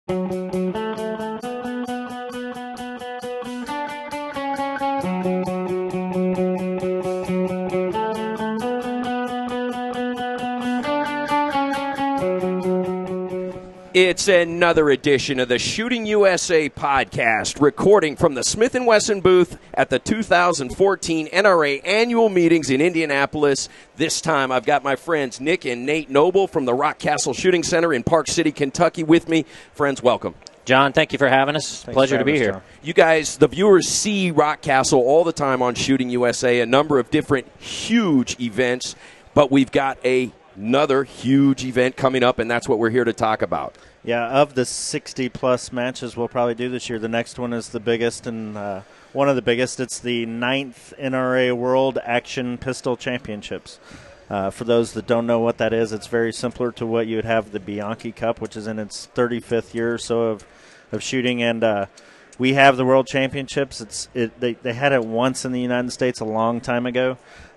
It's another edition of the Shooting USA podcast, recording from the Smith & Wesson booth at the 2014 NRA annual meetings in Indianapolis. This time I've got my friends Nick and Nate Noble from the Rock Castle Shooting Center in Park City, Kentucky with me. Friends, welcome. John, thank you for having us. Pleasure to be here. John. You guys, the viewers, see Rock Castle all the time on Shooting USA, a number of different huge events, but we've got another huge event coming up, and that's what we're here to talk about. Yeah, of the 60-plus matches we'll probably do this year, the next one is the biggest and one of the biggest. It's the 9th NRA World Action Pistol Championships. For those that don't know what that is, it's very similar to what you would have the Bianchi Cup, which is in its 35th year or so of shooting. And we have the World Championships. They had it once in the United States a long time ago.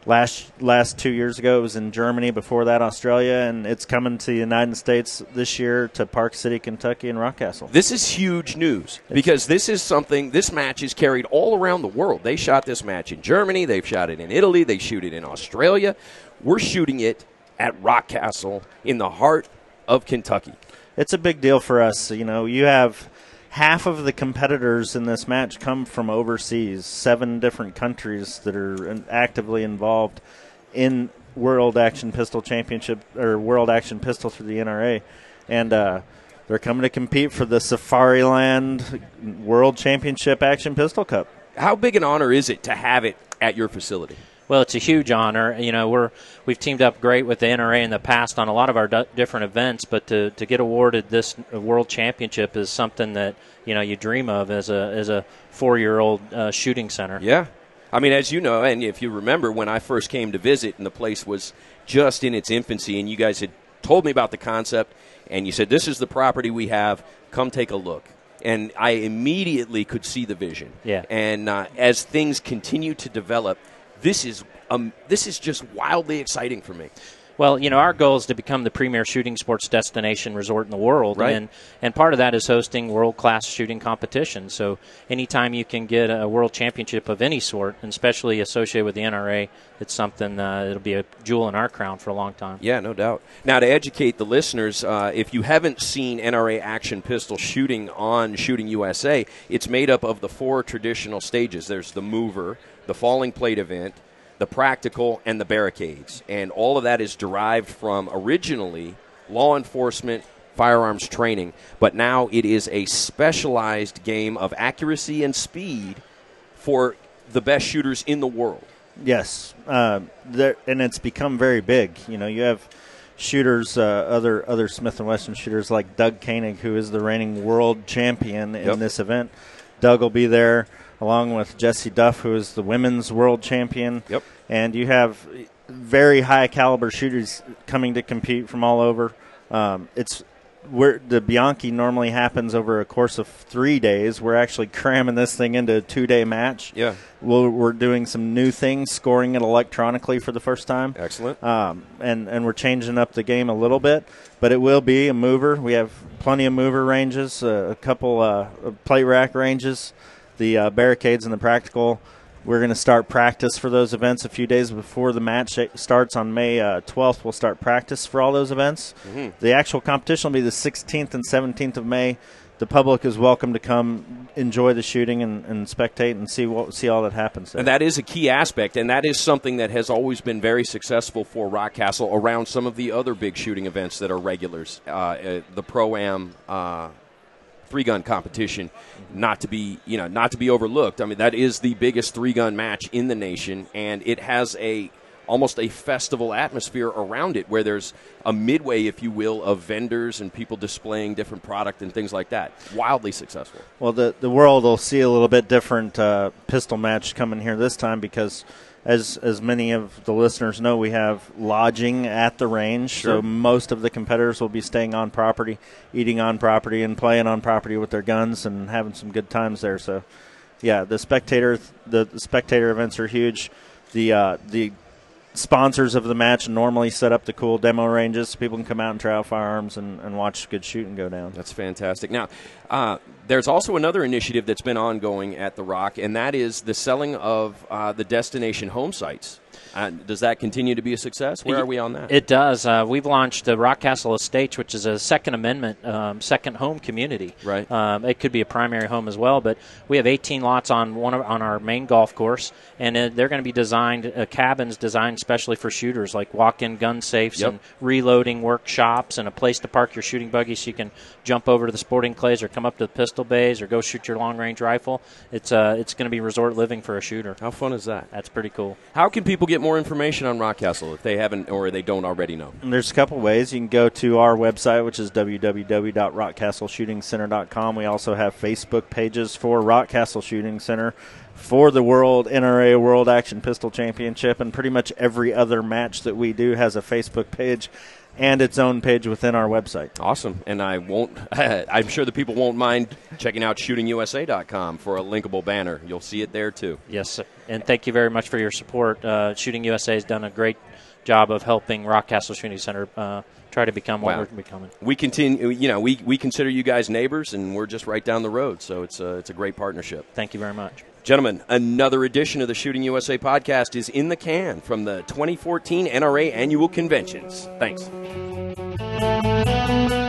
Last 2 years ago, it was in Germany. Before that, Australia, and it's coming to the United States this year to Park City, Kentucky, and Rock Castle. This is huge news because this match is carried all around the world. They shot this match in Germany. They've shot it in Italy. They shoot it in Australia. We're shooting it at Rock Castle in the heart of Kentucky. It's a big deal for us. You know, you have half of the competitors in this match come from overseas, 7 different countries that are actively involved in World Action Pistol Championship or World Action Pistol through the NRA. And they're coming to compete for the Safariland World Championship Action Pistol Cup. How big an honor is it to have it at your facility? Well, it's a huge honor. You know, we've teamed up great with the NRA in the past on a lot of our different events, but to get awarded this world championship is something that, you know, you dream of as a 4-year-old shooting center. Yeah. I mean, as you know, and if you remember when I first came to visit and the place was just in its infancy and you guys had told me about the concept and you said, this is the property we have, come take a look. And I immediately could see the vision. Yeah. And as things continue to develop, this is just wildly exciting for me. Well, you know, our goal is to become the premier shooting sports destination resort in the world, right. And part of that is hosting world-class shooting competitions. So anytime you can get a world championship of any sort, and especially associated with the NRA, it's something that'll be a jewel in our crown for a long time. Yeah, no doubt. Now, to educate the listeners, if you haven't seen NRA Action Pistol shooting on Shooting USA, it's made up of the 4 traditional stages. There's the mover, the falling plate event, the practical, and the barricades. And all of that is derived from originally law enforcement firearms training, but now it is a specialized game of accuracy and speed for the best shooters in the world. Yes, and it's become very big. You know, you have shooters, other Smith & Wesson shooters like Doug Koenig, who is the reigning world champion in this event. Doug will be there, along with Jesse Duff, who is the women's world champion. Yep. And you have very high-caliber shooters coming to compete from all over. It's where the Bianchi normally happens over a course of 3 days. We're actually cramming this thing into a 2-day match. Yeah. We're doing some new things, scoring it electronically for the first time. Excellent. And we're changing up the game a little bit, but it will be a mover. We have plenty of mover ranges, a couple plate rack ranges, the barricades and the practical. We're going to start practice for those events a few days before the match starts on May 12th. We'll start practice for all those events. Mm-hmm. The actual competition will be the 16th and 17th of May. The public is welcome to come enjoy the shooting and spectate and see all that happens there. And that is a key aspect, and that is something that has always been very successful for Rock Castle around some of the other big shooting events that are regulars. The Pro-Am 3-gun competition, not to be overlooked. I mean, that is the biggest 3-gun match in the nation, and it has almost a festival atmosphere around it, where there's a midway, if you will, of vendors and people displaying different product and things like that. Wildly successful. Well, the world will see a little bit different pistol match coming here this time because, as many of the listeners know, we have lodging at the range. Sure. So most of the competitors will be staying on property, eating on property, and playing on property with their guns and having some good times there. So, yeah, the spectator events are huge. The sponsors of the match normally set up the cool demo ranges so people can come out and try out firearms and watch good shooting go down. That's fantastic. Now, there's also another initiative that's been ongoing at the Rock, and that is the selling of the destination home sites. Does that continue to be a success? Where are we on that? It does. We've launched the Rockcastle Estates, which is a Second Amendment, second home community. Right. It could be a primary home as well, but we have 18 lots on our main golf course, and they're going to be designed, cabins designed specially for shooters, like walk-in gun safes and reloading workshops and a place to park your shooting buggy so you can jump over to the sporting clays or come up to the pistol bays or go shoot your long-range rifle. It's going to be resort living for a shooter. How fun is that? That's pretty cool. How can people get more information on Rockcastle if they haven't or they don't already know? And there's a couple ways. You can go to our website, which is www.rockcastleshootingcenter.com. We also have Facebook pages for Rockcastle Shooting Center for the World NRA World Action Pistol Championship, and pretty much every other match that we do has a Facebook page and its own page within our website. Awesome. And I'm sure the people won't mind checking out shootingusa.com for a linkable banner. You'll see it there too. Yes, sir. And thank you very much for your support. Shooting USA has done a great job of helping Rockcastle Shooting Center try to become what we're becoming. We continue, we consider you guys neighbors, and we're just right down the road. So it's a great partnership. Thank you very much. Gentlemen, another edition of the Shooting USA podcast is in the can from the 2014 NRA Annual Conventions. Thanks.